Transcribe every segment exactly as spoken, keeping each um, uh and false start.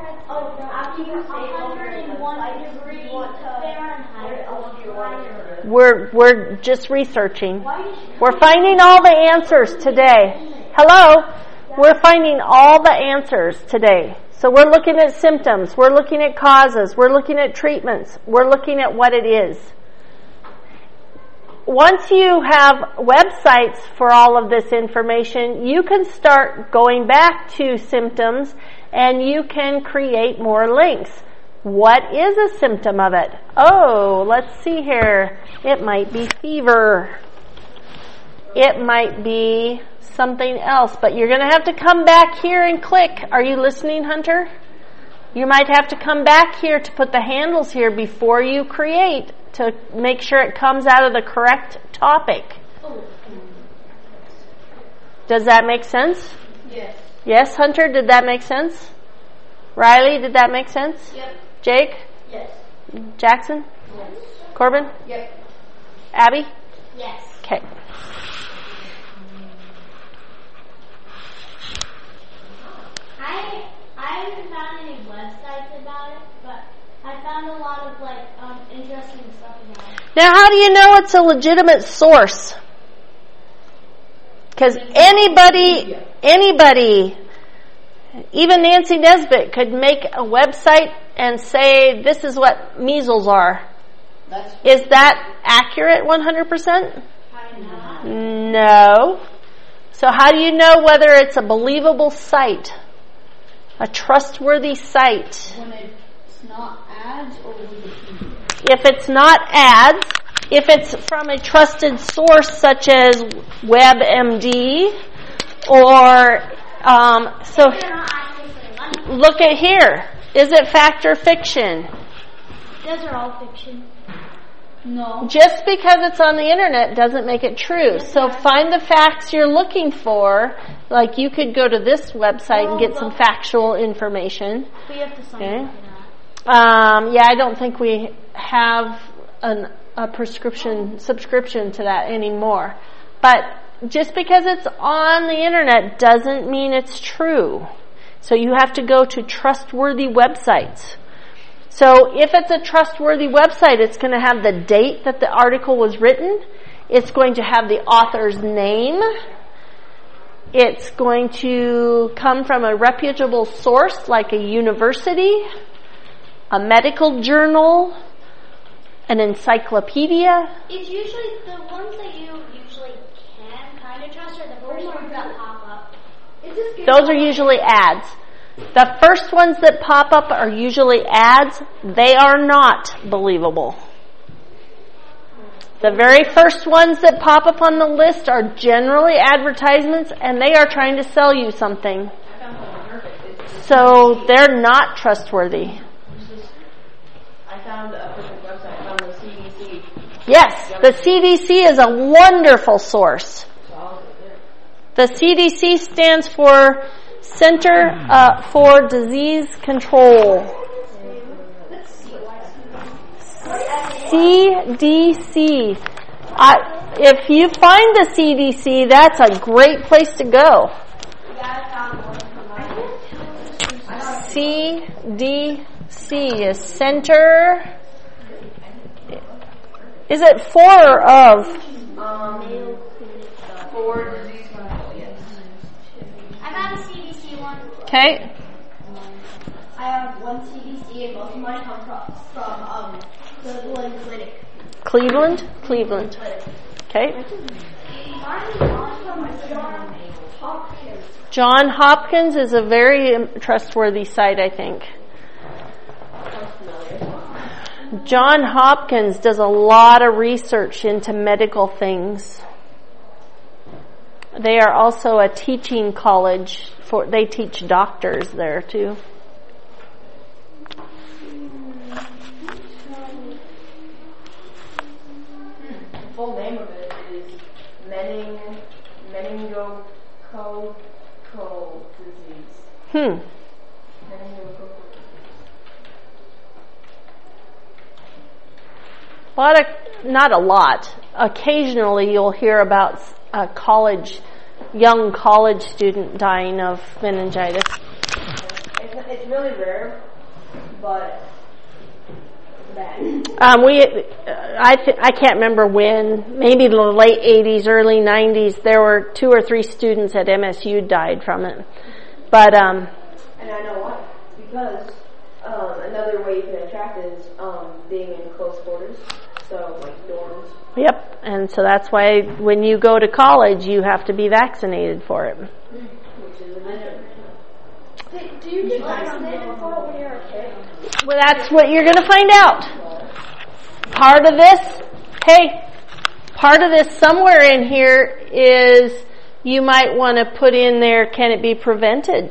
Oh, after you say one hundred one degree Fahrenheit. We're we're just researching. We're finding all the answers today. Hello? We're finding all the answers today. So we're looking at symptoms. We're looking at causes. We're looking at treatments. We're looking at what it is. Once you have websites for all of this information, you can start going back to symptoms and you can create more links. What is a symptom of it? Oh, let's see here. It might be fever. It might be something else, but you're going to have to come back here and click. Are you listening, Hunter? You might have to come back here to put the handles here before you create to make sure it comes out of the correct topic. Does that make sense? Yes. Yes, Hunter, did that make sense? Riley, did that make sense? Yep. Jake? Yes. Jackson? Yes. Corbin? Yep. Abby? Yes. Okay. I I haven't found any websites about it, but I found a lot of like um, interesting stuff about it. Now, how do you know it's a legitimate source? Because anybody, anybody, even Nancy Nesbitt could make a website and say, this is what measles are. That's Is that accurate one hundred percent? No. So how do you know whether it's a believable site? A trustworthy site? when it's not ads or Wikipedia. If it's not ads, if it's from a trusted source such as WebMD, or um, so look at here. Is it fact or fiction? Those are all fiction. No. Just because it's on the internet doesn't make it true. So find the facts you're looking for. Like you could go to this website and get some factual information. We have to sign Okay. up for that. Um, yeah, I don't think we have an, a prescription subscription to that anymore. But just because it's on the internet doesn't mean it's true. So you have to go to trustworthy websites. So if it's a trustworthy website, it's going to have the date that the article was written. It's going to have the author's name. It's going to come from a reputable source like a university, a medical journal, an encyclopedia. It's usually the ones that you usually can kind of trust are the first ones that pop up. Those are usually ads. The first ones that pop up are usually ads. They are not believable. The very first ones that pop up on the list are generally advertisements, and they are trying to sell you something. So they're not trustworthy. I found a perfect website. I found the C D C. Yes, the C D C is a wonderful source. The C D C stands for Center uh, for Disease Control. C D C. I, if you find the C D C, that's a great place to go. C D C is Center. Is it for or of? Um, for disease control, yes. I got a C D C one. Okay. I have one C D C and most of mine come from, from um, Cleveland Clinic. Cleveland? Cleveland. Okay. John Hopkins is a very trustworthy site, I think. John Hopkins does a lot of research into medical things. They are also a teaching college for, they teach doctors there too. The full name of it is mening, meningococcal disease. Hmm. A lot of, not a lot. Occasionally you'll hear about a college, young college student dying of meningitis. It's, it's really rare, but bad. Um, we, I, th- I can't remember when, maybe the late eighties, early nineties, there were two or three students at M S U died from it. But, um, and I know why. Because, um, another way you can attract is, um, being in close quarters. So, like dorms. Yep, and so that's why when you go to college, you have to be vaccinated for it. Which is a good thing. Do you get vaccinated for it when you're a kid? Well, that's what you're going to find out. Part of this, hey, part of this somewhere in here is you might want to put in there, can it be prevented?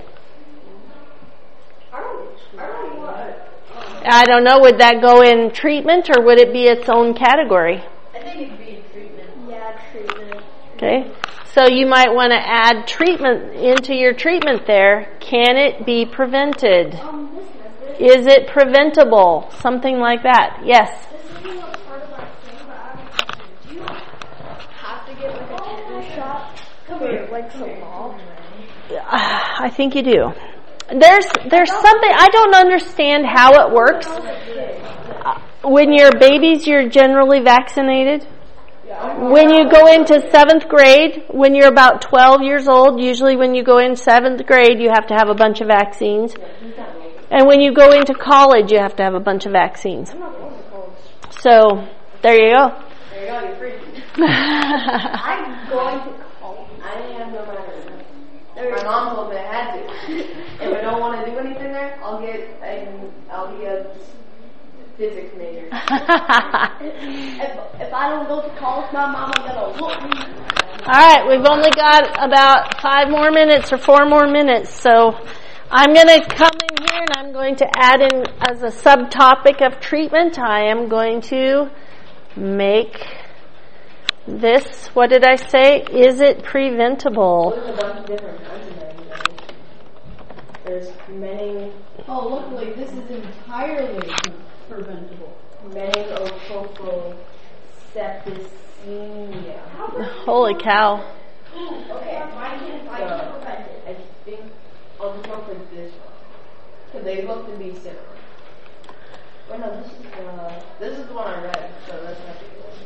I don't, I don't know what. I don't know, would that go in treatment or would it be its own category? I think it'd be in treatment. Yeah, treatment. Okay, so you might want to add treatment into your treatment there. Can it be prevented? Um, this method. Is it preventable? Something like that. Yes? This isn't a part of our thing, but I have a question. Do you have to get like a tetanus shot for like the law? I think you do. There's there's something, I don't understand how it works. Uh, When you're babies, you're generally vaccinated. When you go into seventh grade, when you're about twelve years old, usually when you go in seventh grade, you have to have a bunch of vaccines. And when you go into college, you have to have a bunch of vaccines. So, there you go. There you go, you're free. I'm going to college. I didn't have no matter. My mom told me I had to. If I don't want to do anything there, I'll get a, I'll be a physics major. If, if I don't go to college, my mama's gonna whoop me. Alright, we've only got about five more minutes or four more minutes, so I'm going to come in here and I'm going to add in as a subtopic of treatment, I am going to make this, what did I say? Is it preventable? There's a bunch of different kinds of meningitis. There's many. Oh, luckily this is entirely preventable. Meningococcal septicemia. Holy cow. Okay, I can I can prevent it. I think I'll just go for this one. Because they look to be similar. Wait, no, this is the this is the one I read, so that's not the good one.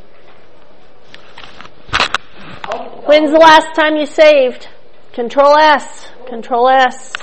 Oh, When's the last time you saved? Control S. Control S.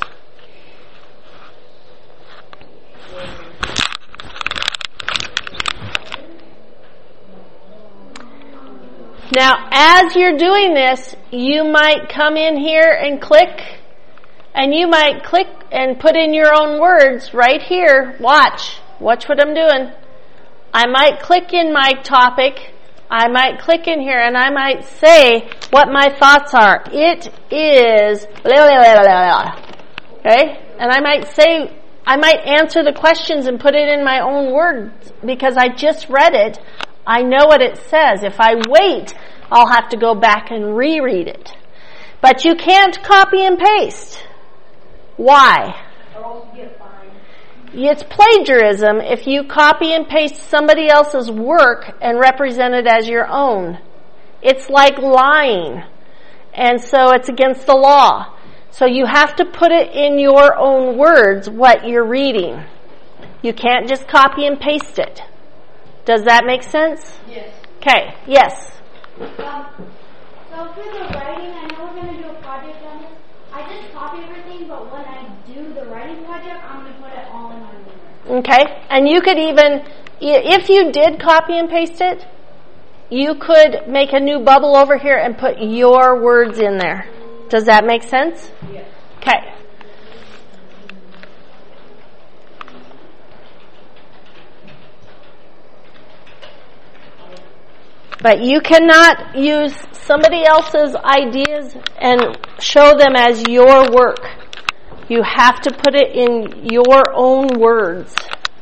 Now, as you're doing this, you might come in here and click, and you might click and put in your own words right here. Watch. Watch what I'm doing. I might click in my topic. I might click in here and I might say what my thoughts are. It is blah, blah, blah, blah, blah. Okay? And I might say, I might answer the questions and put it in my own words because I just read it. I know what it says. If I wait, I'll have to go back and reread it. But you can't copy and paste. Why? Or else you get fined. It's plagiarism if you copy and paste somebody else's work and represent it as your own. It's like lying. And so it's against the law. So you have to put it in your own words what you're reading. You can't just copy and paste it. Does that make sense? Yes. Okay, yes. Um, so for the writing, I know we're going to do a project on this. I just copy everything, but when I do the writing project, I'm going to put it all in my memory. Okay, and you could even, if you did copy and paste it, you could make a new bubble over here and put your words in there. Does that make sense? Yes. Okay. But you cannot use somebody else's ideas and show them as your work. You have to put it in your own words.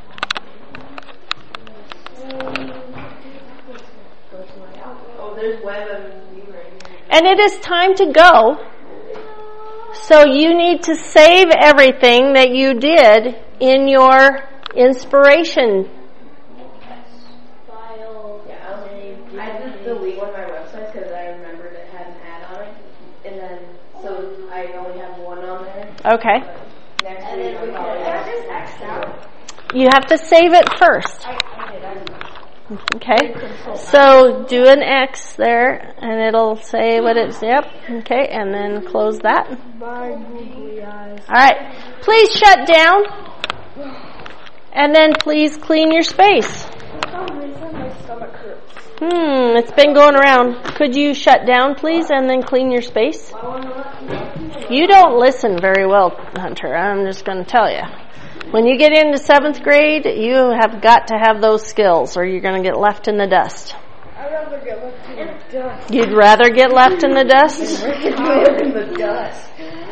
Oh, there's web and view right here. And it is time to go. So you need to save everything that you did in your inspiration. File. Yeah, I'll save. I just delete one of my websites because I remembered it had an ad on it, and then so I only have one on there. Okay. But next And week then we I'll probably can have X'd out? You have to save it first. I, I did, I did. Okay, so do an X there, and it'll say what it's, yep, okay, and then close that. Bye, googly eyes. Alright, please shut down, and then please clean your space. For some reason, my stomach hurts. Hmm, it's been going around. Could you shut down, please, and then clean your space? You don't listen very well, Hunter, I'm just going to tell you. When you get into seventh grade, you have got to have those skills or you're going to get left in the dust. I'd rather get left in the dust. You'd rather get left in the dust? in the dust.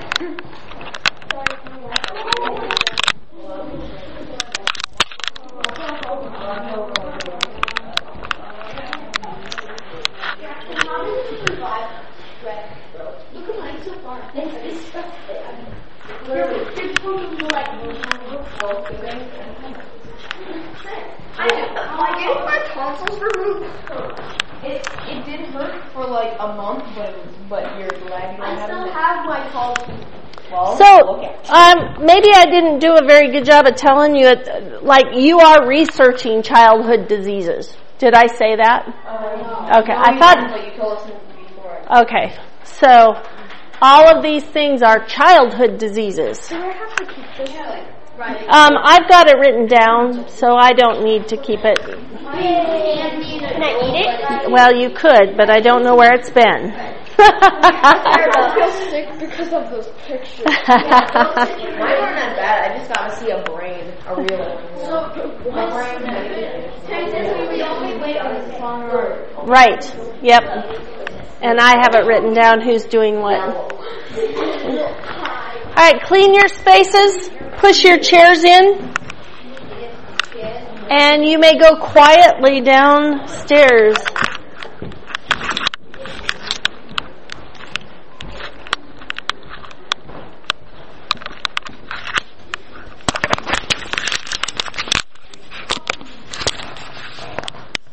Like getting my tonsils removed. It it did hurt for like a month, but but you're glad you don't I have still it. have my tonsils. Well, So, okay. um, maybe I didn't do a very good job of telling you, it, like, you are researching childhood diseases. Did I say that? Uh, Okay, no, I you thought- didn't, but you told us before. Okay, so all of these things are childhood diseases. Do I have to keep this? Yeah, like right. Um, I've got it written down, so I don't need to keep it. Can I eat it? Well, you could, but I don't know where it's been. I feel sick because of those pictures. Mine weren't that bad. I just got to see a brain, a real one. So, My brain. technically, we only wait on the song. Right, yep. And I have it written down who's doing what. Alright, clean your spaces, push your chairs in, and you may go quietly downstairs.